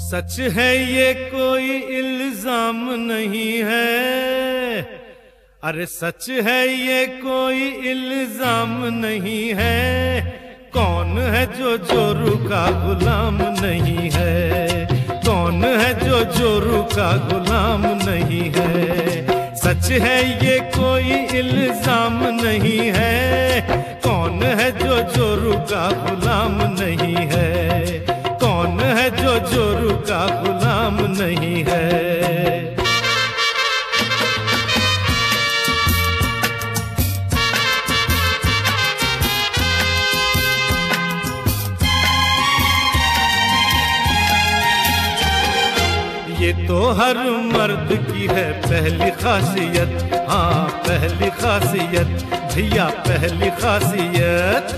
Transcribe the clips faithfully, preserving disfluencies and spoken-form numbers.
सच है ये कोई इल्जाम नहीं है, अरे सच है ये कोई इल्जाम नहीं है। कौन है जो जोरू का गुलाम नहीं है, कौन है जो जोरू का गुलाम नहीं है। सच है ये कोई इल्जाम नहीं है, कौन है जो जोरू का गुलाम नहीं है, कौन है जो जोरू का गुलाम नहीं है। ये तो हर मर्द की है पहली खासियत, हाँ पहली खासियत भैया पहली खासियत।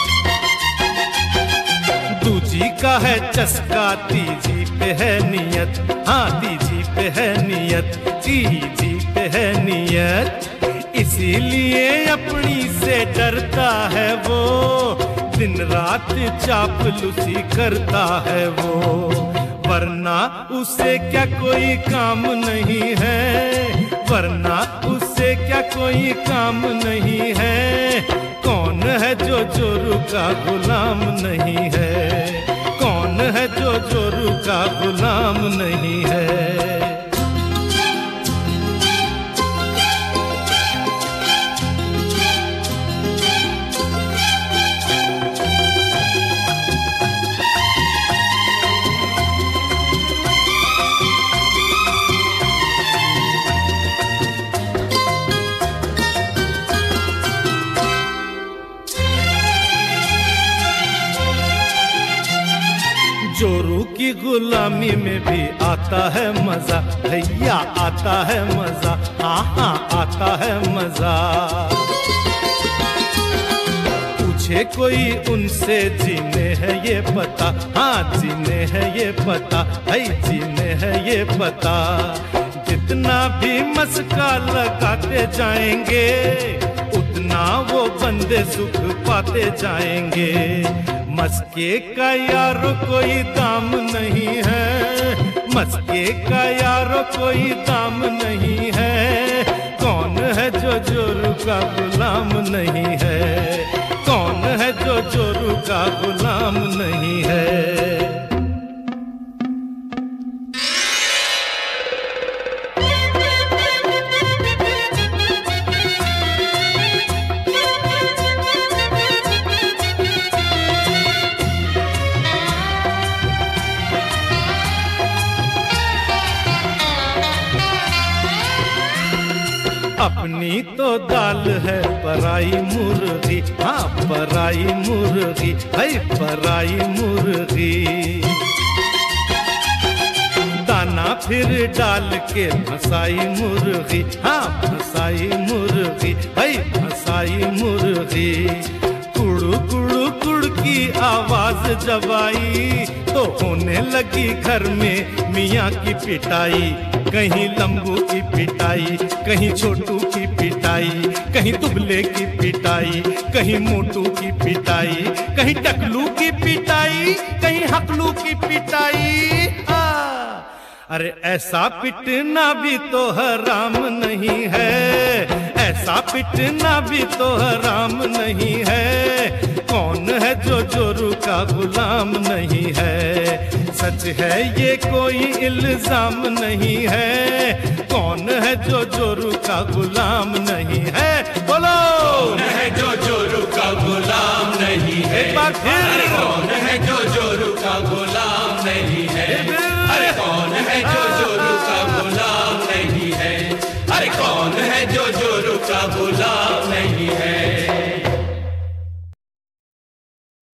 दूजी का है चस्का तीजी पे है नियत, हाँ तीजी पे है नियत, तीजी पे है नियत। इसीलिए अपनी से डरता है वो, दिन रात चापलूसी करता है वो। वरना उसे क्या कोई काम नहीं है, वरना उसे क्या कोई काम नहीं है। कौन है जो जोरू का गुलाम नहीं है, कौन है जो जोरू का गुलाम नहीं है। जोरू की गुलामी में भी आता है मजा भैया, आता है मजा, हाँ हाँ आता है मजा। पूछे कोई उनसे जीने है ये पता, हाँ जीने है ये पता, भाई जीने है ये पता। जितना भी मस्का लगाते जाएंगे, उतना वो बंदे सुख पाते जाएंगे। मस्के का यारो कोई दाम नहीं है, मस्के का यारो कोई दाम नहीं है। कौन है जो जोरू का गुलाम नहीं है, कौन है जो जोरू का गुलाम नहीं है। अपनी तो दाल है पराई मुर्गी, हाँ पराई मुर्गी, भाई पराई मुर्गी। दाना फिर डाल के फसाई मुर्गी, हाँ फसाई मुर्गी, भाई फसाई मुर्गी। कुड़ू कुड़ू कुड़ की आवाज जब आई, तो होने लगी घर में मियाँ की पिटाई। कहीं लंबू की पिटाई, कहीं छोटू की पिटाई, कहीं दुबले की पिटाई, कहीं मोटू की पिटाई, कहीं टकलू की पिटाई, कहीं हकलू की पिटाई। आ, अरे ऐसा पिटना भी तो हराम नहीं है, ऐसा पिटना भी तो हराम नहीं है। कौन है जो जोरू का गुलाम नहीं है। सच है ये कोई इल्जाम नहीं है, कौन है जो जोरू का गुलाम नहीं है। बोलो कौन है जो जोरू का गुलाम नहीं है, एक बार फिर। अरे कौन है जो जोरू का गुलाम नहीं है, अरे कौन है जो जोरू का गुलाम नहीं है, अरे कौन है जो जोरू का गुलाम